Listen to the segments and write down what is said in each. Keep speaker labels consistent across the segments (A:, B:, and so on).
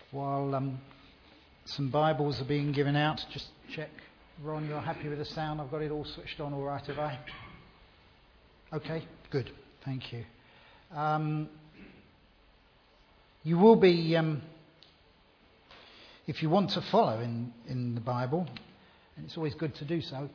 A: While some Bibles are being given out, just check, Ron, you're happy with the sound? I've got it all switched on all right, have I? Okay, good, thank you. You will be, if you want to follow in the Bible, and it's always good to do so,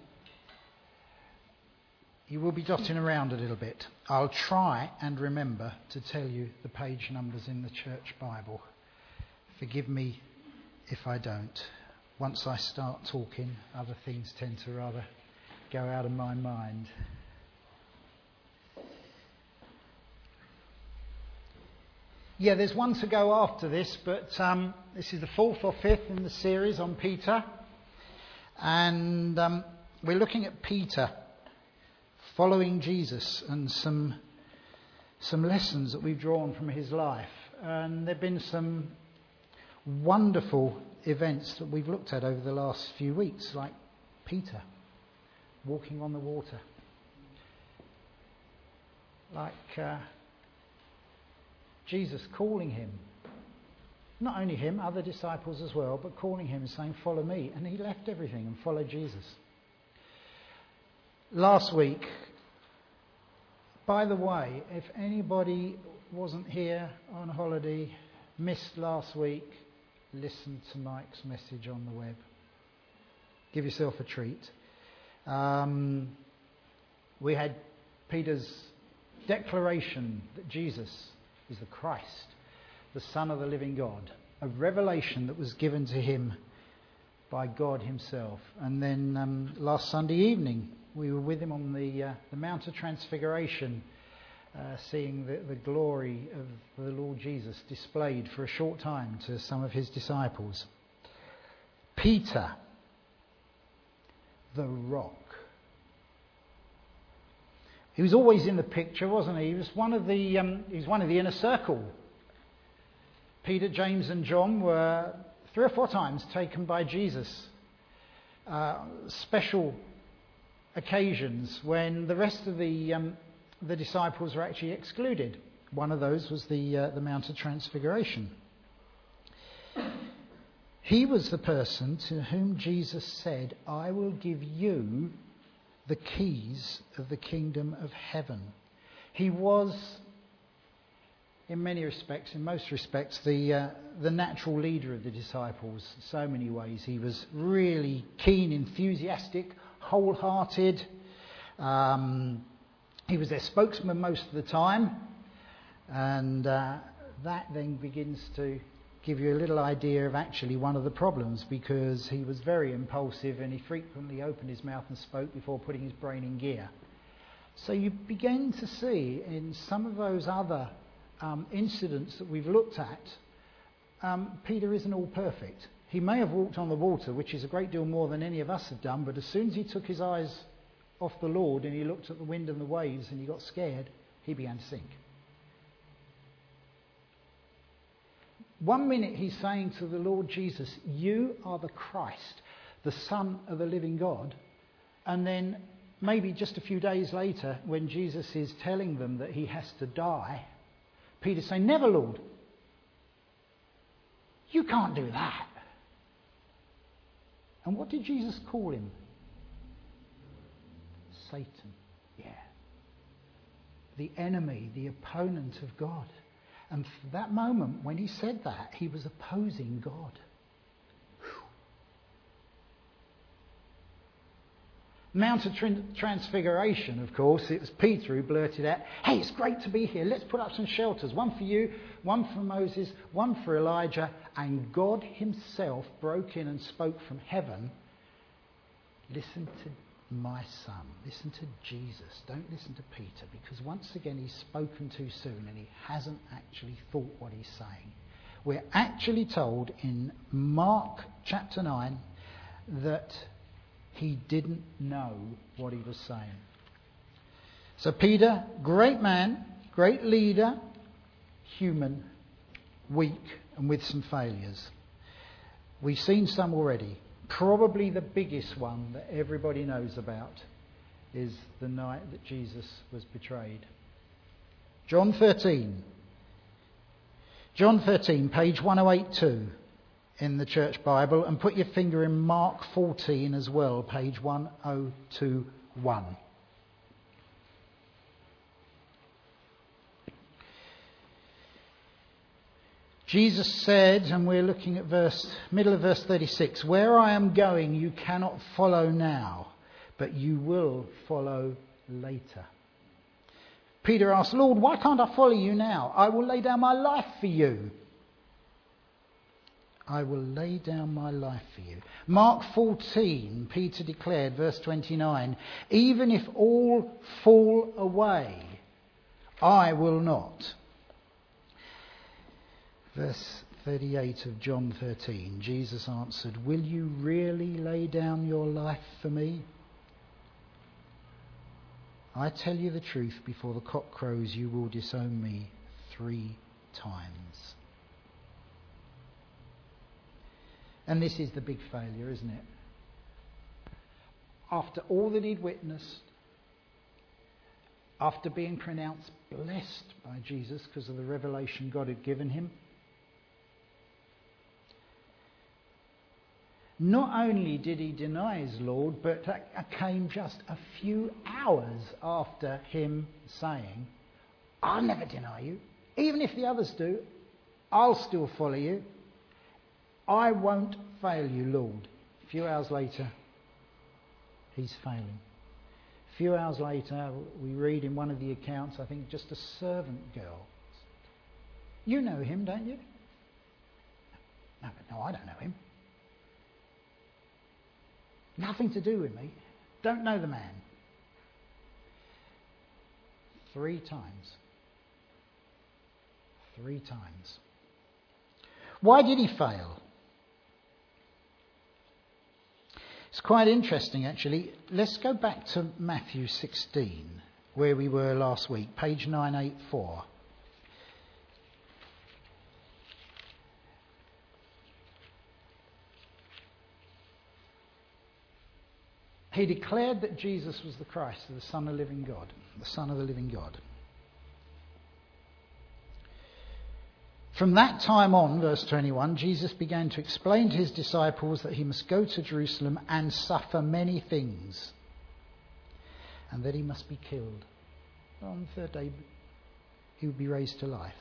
A: you will be dotting around a little bit. I'll try and remember to tell you the page numbers in the church Bible. Forgive me if I don't. Once I start talking, other things tend to rather go out of my mind. Yeah, there's one to go after this, but this is the fourth or fifth in the series on Peter. And we're looking at Peter following Jesus and some lessons that we've drawn from his life. And there have been some wonderful events that we've looked at over the last few weeks, like Peter walking on the water, like Jesus calling him, not only him, other disciples as well, but calling him and saying, "Follow me," and he left everything and followed Jesus. Last week, by the way, if anybody wasn't here on holiday, missed last week, listen to Mike's message on the web. Give yourself a treat. We had Peter's declaration that Jesus is the Christ, the Son of the living God, a revelation that was given to him by God himself. And then last Sunday evening, we were with him on the Mount of Transfiguration, seeing the glory of the Lord Jesus displayed for a short time to some of his disciples. Peter, the rock. He was always in the picture, wasn't he? He was one of the inner circle. Peter, James and John were 3 or 4 times taken by Jesus. Special occasions when the rest of the disciples were actually excluded. One of those was the Mount of Transfiguration. He was the person to whom Jesus said, "I will give you the keys of the kingdom of heaven." He was, in most respects, the natural leader of the disciples. In so many ways, he was really keen, enthusiastic, wholehearted. He was their spokesman most of the time, and that then begins to give you a little idea of actually one of the problems, because he was very impulsive and he frequently opened his mouth and spoke before putting his brain in gear. So you begin to see in some of those other incidents that we've looked at, Peter isn't all perfect. He may have walked on the water, which is a great deal more than any of us have done, but as soon as he took his eyes off the Lord and he looked at the wind and the waves and he got scared, he began to sink. One minute he's saying to the Lord Jesus, "You are the Christ, the Son of the living God." And then maybe just a few days later, when Jesus is telling them that he has to die, Peter's saying, "Never, Lord. You can't do that." And what did Jesus call him? Satan. Yeah. The enemy, the opponent of God. And for that moment, when he said that, he was opposing God. Mount of Transfiguration, of course, it was Peter who blurted out, "Hey, it's great to be here. Let's put up some shelters. One for you, one for Moses, one for Elijah." And God himself broke in and spoke from heaven. "Listen to my son. Listen to Jesus. Don't listen to Peter, because once again he's spoken too soon and he hasn't actually thought what he's saying." We're actually told in Mark chapter 9 that he didn't know what he was saying. So Peter, great man, great leader, human, weak and with some failures. We've seen some already. Probably the biggest one that everybody knows about is the night that Jesus was betrayed. John 13, page 1082. in the Church Bible, and put your finger in Mark 14 as well, page 1021. Jesus said, and we're looking at middle of verse 36, "Where I am going you cannot follow now, but you will follow later." Peter asked, "Lord, why can't I follow you now? I will lay down my life for you." I will lay down my life for you. Mark 14, Peter declared, verse 29, "Even if all fall away, I will not." Verse 38 of John 13, Jesus answered, "Will you really lay down your life for me? I tell you the truth, before the cock crows, you will disown me 3 times. And this is the big failure, isn't it? After all that he'd witnessed, after being pronounced blessed by Jesus because of the revelation God had given him, not only did he deny his Lord, but that came just a few hours after him saying, "I'll never deny you. Even if the others do, I'll still follow you. I won't fail you, Lord." A few hours later, he's failing. A few hours later, we read in one of the accounts, I think just a servant girl. "You know him, don't you?" No, I don't know him. Nothing to do with me. Don't know the man. 3 times. 3 times. Why did he fail? It's quite interesting, actually. Let's go back to Matthew 16, where we were last week, page 984. He declared that Jesus was the Christ, the Son of the living God, the Son of the living God. From that time on, verse 21, Jesus began to explain to his disciples that he must go to Jerusalem and suffer many things, and that he must be killed. On the 3rd day, he would be raised to life.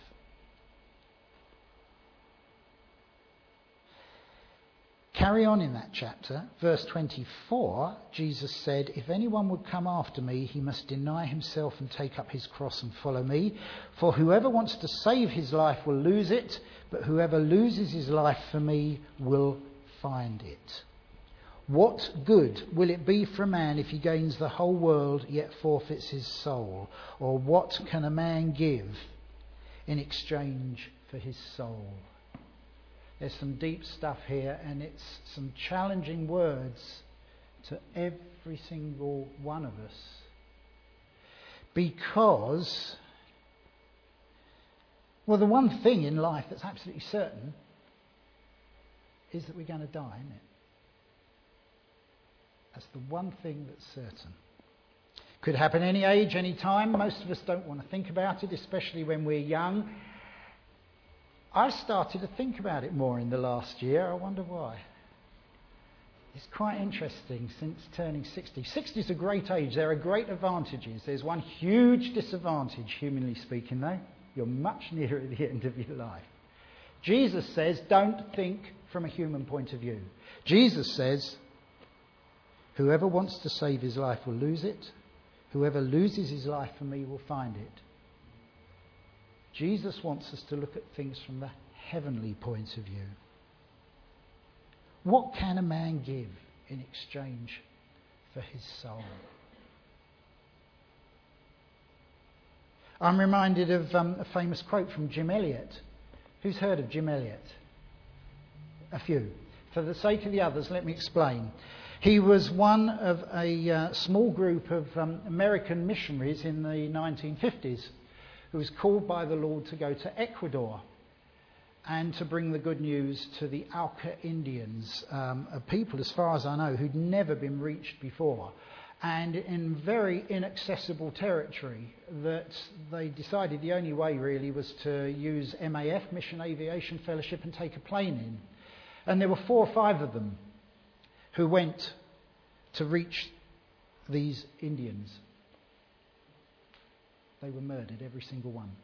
A: Carry on in that chapter, verse 24, Jesus said, "If anyone would come after me, he must deny himself and take up his cross and follow me. For whoever wants to save his life will lose it, but whoever loses his life for me will find it. What good will it be for a man if he gains the whole world yet forfeits his soul? Or what can a man give in exchange for his soul?" There's some deep stuff here, and it's some challenging words to every single one of us. Because, well, the one thing in life that's absolutely certain is that we're going to die, isn't it? That's the one thing that's certain. Could happen any age, any time. Most of us don't want to think about it, especially when we're young. I started to think about it more in the last year. I wonder why. It's quite interesting since turning 60. 60 is a great age. There are great advantages. There's one huge disadvantage, humanly speaking, though. You're much nearer the end of your life. Jesus says, don't think from a human point of view. Jesus says, whoever wants to save his life will lose it. Whoever loses his life for me will find it. Jesus wants us to look at things from the heavenly point of view. What can a man give in exchange for his soul? I'm reminded of a famous quote from Jim Elliot. Who's heard of Jim Elliot? A few. For the sake of the others, let me explain. He was one of a small group of American missionaries in the 1950s who was called by the Lord to go to Ecuador and to bring the good news to the Auca Indians, a people, as far as I know, who'd never been reached before, and in very inaccessible territory that they decided the only way really was to use MAF, Mission Aviation Fellowship, and take a plane in. And there were 4 or 5 of them who went to reach these Indians. They were murdered, every single one.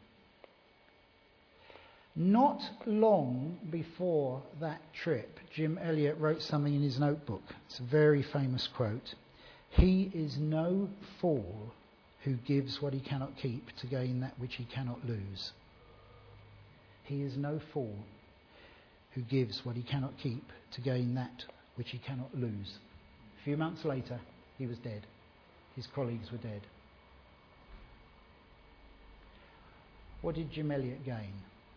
A: Not long before that trip, Jim Elliot wrote something in his notebook. It's a very famous quote. "He is no fool who gives what he cannot keep to gain that which he cannot lose." He is no fool who gives what he cannot keep to gain that which he cannot lose. A few months later, he was dead. His colleagues were dead. What did Jim Elliot gain?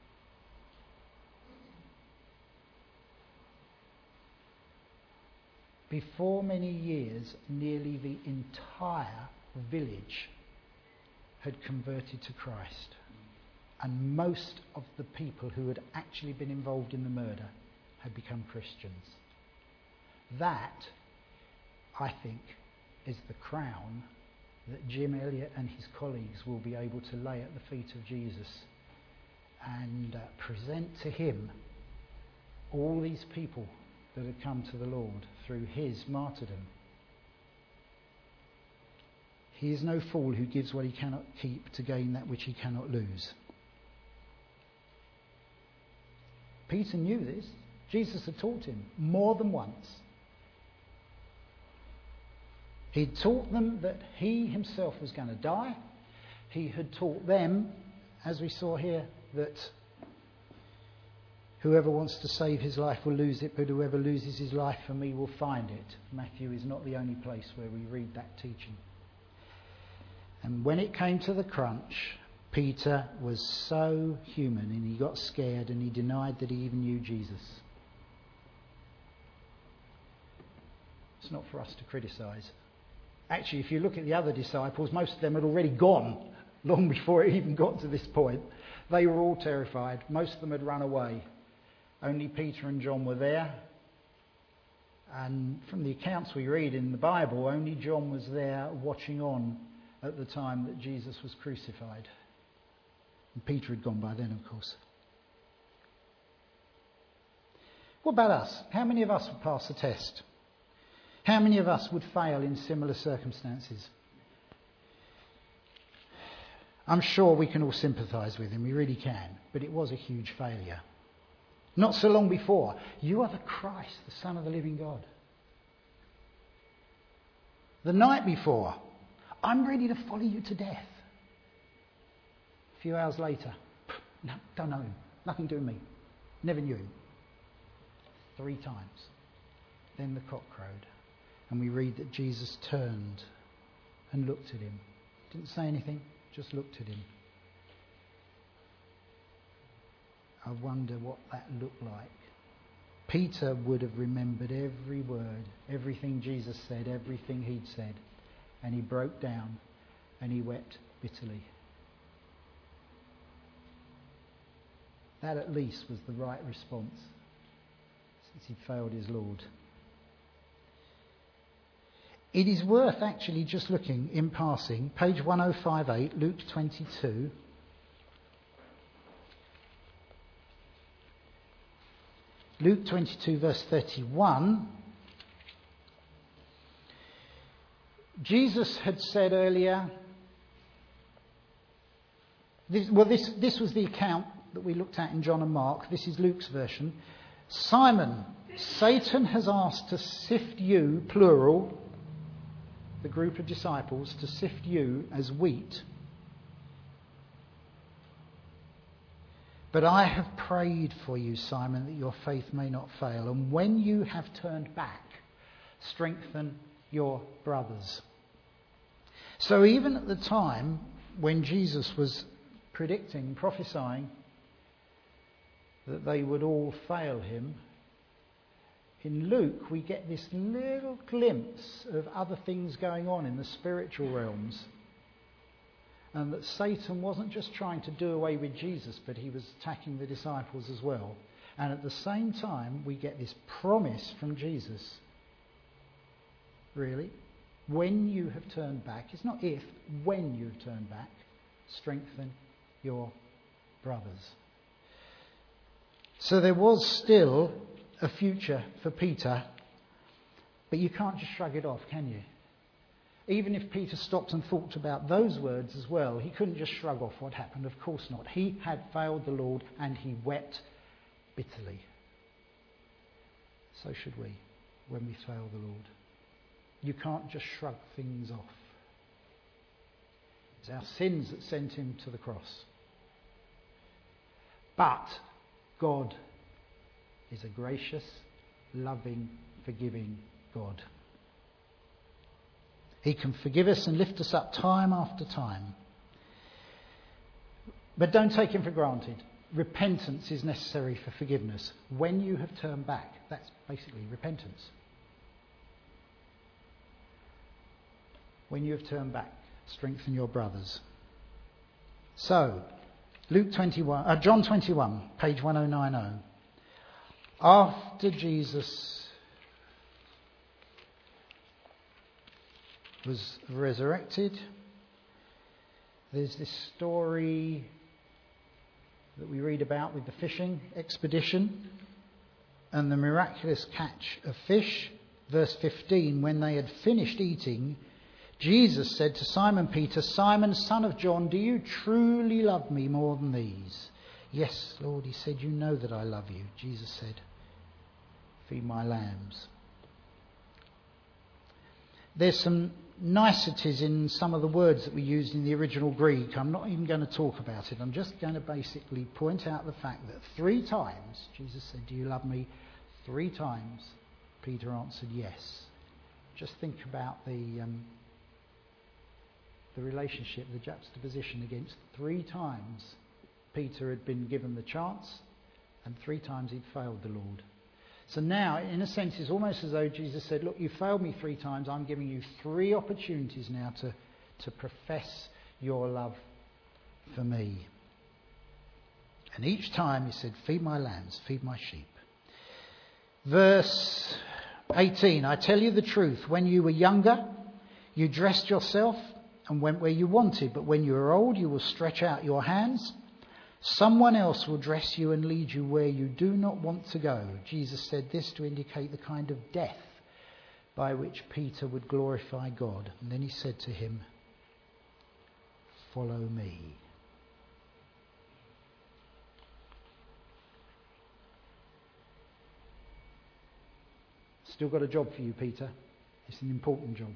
A: Before many years, nearly the entire village had converted to Christ. And most of the people who had actually been involved in the murder had become Christians. That, I think, is the crown that Jim Elliot and his colleagues will be able to lay at the feet of Jesus and present to him all these people that had come to the Lord through his martyrdom. He is no fool who gives what he cannot keep to gain that which he cannot lose. Peter knew this. Jesus had taught him more than once. He'd taught them that he himself was going to die. He had taught them, as we saw here, that whoever wants to save his life will lose it, but whoever loses his life for me will find it. Matthew is not the only place where we read that teaching. And when it came to the crunch, Peter was so human and he got scared and he denied that he even knew Jesus. It's not for us to criticise. Actually, if you look at the other disciples, most of them had already gone long before it even got to this point. They were all terrified. Most of them had run away. Only Peter and John were there. And from the accounts we read in the Bible, only John was there watching on at the time that Jesus was crucified. And Peter had gone by then, of course. What about us? How many of us would pass the test? How many of us would fail in similar circumstances? I'm sure we can all sympathise with him, we really can, but it was a huge failure. Not so long before, you are the Christ, the Son of the living God. The night before, I'm ready to follow you to death. A few hours later, no, don't know him, nothing to do with me, never knew him. 3 times. Then the cock crowed. And we read that Jesus turned and looked at him. Didn't say anything, just looked at him. I wonder what that looked like. Peter would have remembered every word, everything Jesus said, everything he'd said. And he broke down and he wept bitterly. That at least was the right response, since he'd failed his Lord. It is worth actually just looking in passing, page 1058, Luke 22. Luke 22 verse 31. Jesus had said earlier, this was the account that we looked at in John and Mark. This is Luke's version. Simon, Satan has asked to sift you, plural, the group of disciples, to sift you as wheat. But I have prayed for you, Simon, that your faith may not fail. And when you have turned back, strengthen your brothers. So even at the time when Jesus was predicting, prophesying that they would all fail him, in Luke we get this little glimpse of other things going on in the spiritual realms. And that Satan wasn't just trying to do away with Jesus, but he was attacking the disciples as well. And at the same time, we get this promise from Jesus. Really? When you have turned back, it's not if, when you have turned back, strengthen your brothers. So there was still a future for Peter, but you can't just shrug it off, can you? Even if Peter stopped and thought about those words as well, he couldn't just shrug off what happened. Of course not. He had failed the Lord and he wept bitterly. So should we when we fail the Lord. You can't just shrug things off. It's our sins that sent him to the cross. But God is a gracious, loving, forgiving God. He can forgive us and lift us up time after time. But don't take him for granted. Repentance is necessary for forgiveness. When you have turned back, that's basically repentance. When you have turned back, strengthen your brothers. So, John 21, page 1090. After Jesus was resurrected, there's this story that we read about with the fishing expedition and the miraculous catch of fish. Verse 15, when they had finished eating, Jesus said to Simon Peter, "Simon, son of John, do you truly love me more than these?" "Yes, Lord," he said, "you know that I love you." Jesus said, "Feed my lambs." There's some niceties in some of the words that we used in the original Greek. I'm not even going to talk about it. I'm just going to basically point out the fact that 3 times Jesus said, "Do you love me?" 3 times Peter answered yes. Just think about the relationship, the juxtaposition against 3 times Peter had been given the chance and 3 times he'd failed the Lord. So now, in a sense, it's almost as though Jesus said, "Look, you failed me 3 times. I'm giving you 3 opportunities now to profess your love for me." And each time he said, "Feed my lambs, feed my sheep." Verse 18, "I tell you the truth, when you were younger, you dressed yourself and went where you wanted. But when you are old, you will stretch out your hands. Someone else will dress you and lead you where you do not want to go." Jesus said this to indicate the kind of death by which Peter would glorify God. And then he said to him, "Follow me." Still got a job for you, Peter. It's an important job.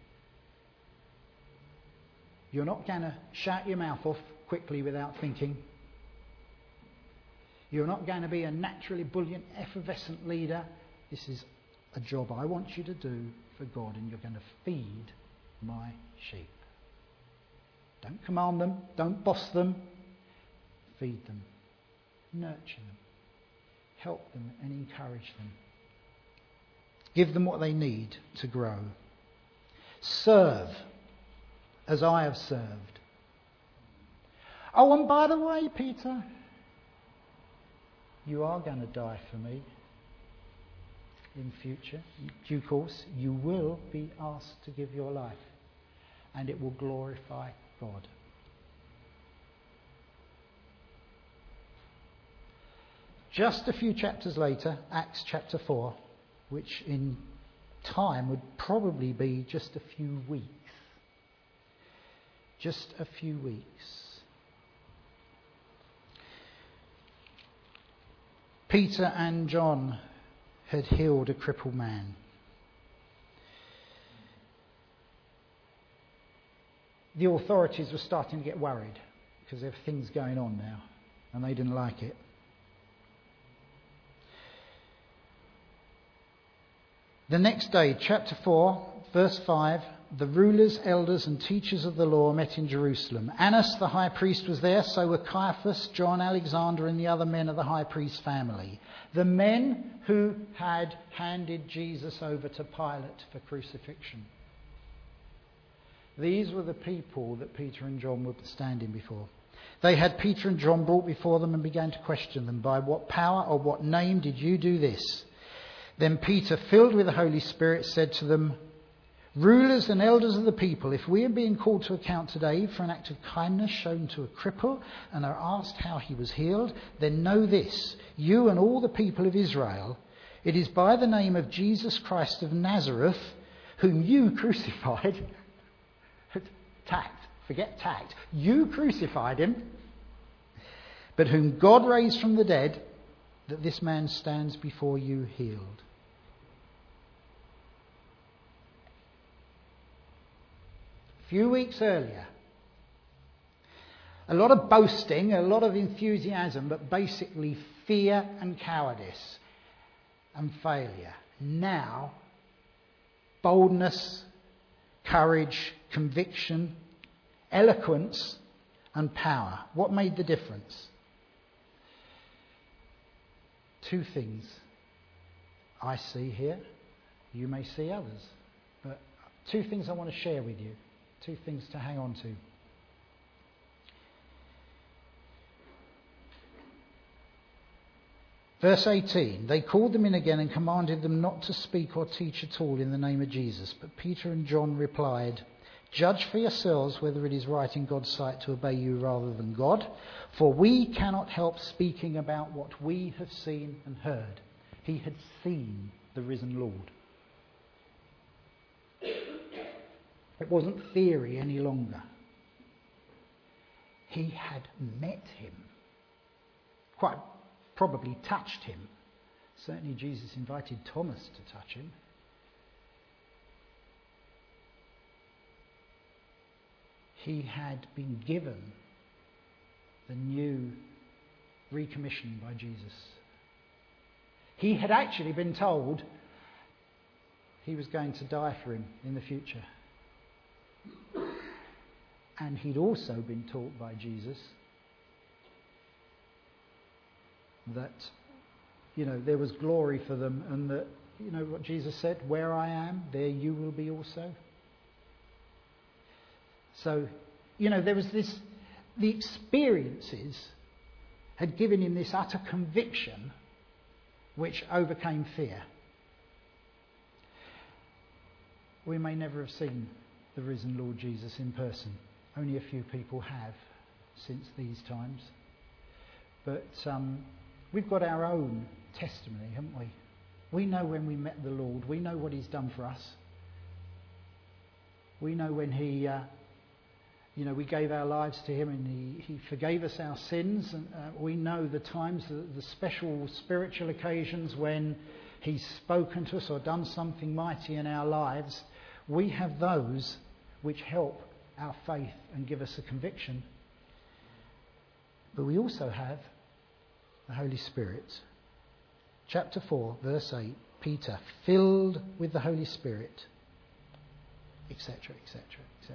A: You're not going to shout your mouth off quickly without thinking. You're not going to be a naturally buoyant, effervescent leader. This is a job I want you to do for God, and you're going to feed my sheep. Don't command them. Don't boss them. Feed them. Nurture them. Help them and encourage them. Give them what they need to grow. Serve as I have served. Oh, and by the way, Peter, you are going to die for me in future. In due course, you will be asked to give your life, and it will glorify God. Just a few chapters later, Acts chapter 4, which in time would probably be just a few weeks. Just a few weeks. Peter and John had healed a crippled man. The authorities were starting to get worried because there were things going on now, and they didn't like it. The next day, chapter 4, verse 5, the rulers, elders and teachers of the law met in Jerusalem. Annas the high priest was there, so were Caiaphas, John, Alexander and the other men of the high priest's family. The men who had handed Jesus over to Pilate for crucifixion. These were the people that Peter and John were standing before. They had Peter and John brought before them and began to question them. "By what power or what name did you do this?" Then Peter, filled with the Holy Spirit, said to them, "Rulers and elders of the people, if we are being called to account today for an act of kindness shown to a cripple and are asked how he was healed, then know this, you and all the people of Israel, It is by the name of Jesus Christ of Nazareth, whom you crucified. Tact. Forget tact. You crucified him, but whom God raised from the dead, that this man stands before you healed. A few weeks earlier, a lot of boasting, a lot of enthusiasm, but basically fear and cowardice and failure. Now, boldness, courage, conviction, eloquence and power. What made the difference? Two things I see here. You may see others. But two things I want to share with you. Two things to hang on to. Verse 18, they called them in again and commanded them not to speak or teach at all in the name of Jesus. But Peter and John replied, judge for yourselves whether it is right in God's sight to obey you rather than God. For we cannot help speaking about what we have seen and heard. He had seen the risen Lord. It wasn't theory any longer. He had met him. Quite probably touched him. Certainly Jesus invited Thomas to touch him. He had been given the new recommissioning by Jesus. He had actually been told he was going to die for him in the future. And he'd also been taught by Jesus that, there was glory for them, and that, what Jesus said, where I am, there you will be also. So, there was the experiences had given him this utter conviction which overcame fear. We may never have seen the risen Lord Jesus in person. Only a few people have since these times. But we've got our own testimony, haven't we? We know when we met the Lord. We know what he's done for us. We know when he... we gave our lives to him and he forgave us our sins. And we know the times, the special spiritual occasions when he's spoken to us or done something mighty in our lives. We have those which help our faith and give us a conviction. But we also have the Holy Spirit. Chapter 4, verse 8, Peter, filled with the Holy Spirit, etc., etc., etc.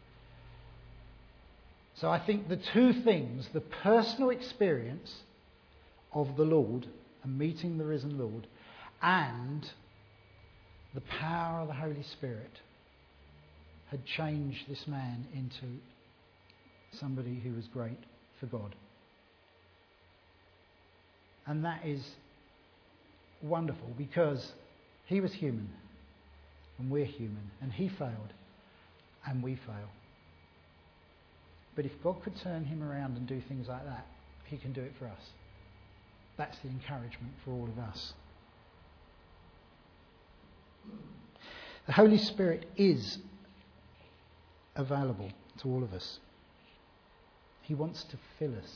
A: So I think the two things, the personal experience of the Lord and meeting the risen Lord, and the power of the Holy Spirit, had changed this man into somebody who was great for God. And that is wonderful, because he was human and we're human, and he failed and we fail. But if God could turn him around and do things like that, he can do it for us. That's the encouragement for all of us. The Holy Spirit is available to all of us. He wants to fill us.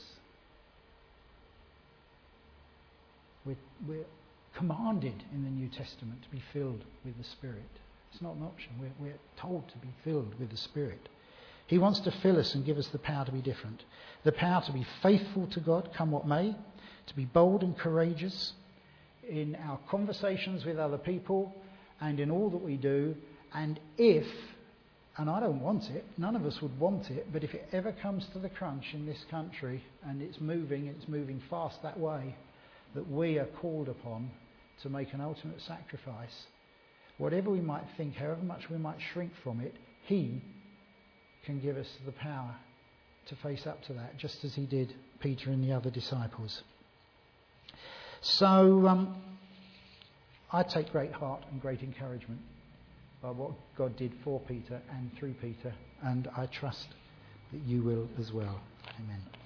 A: We're commanded in the New Testament to be filled with the Spirit. It's not an option. We're told to be filled with the Spirit. He wants to fill us and give us the power to be different. The power to be faithful to God, come what may. To be bold and courageous in our conversations with other people and in all that we do. And if, and I don't want it, none of us would want it, but if it ever comes to the crunch in this country and it's moving fast that way, that we are called upon to make an ultimate sacrifice, whatever we might think, however much we might shrink from it, he can give us the power to face up to that, just as he did Peter and the other disciples. So I take great heart and great encouragement by what God did for Peter and through Peter, and I trust that you will as well. Amen.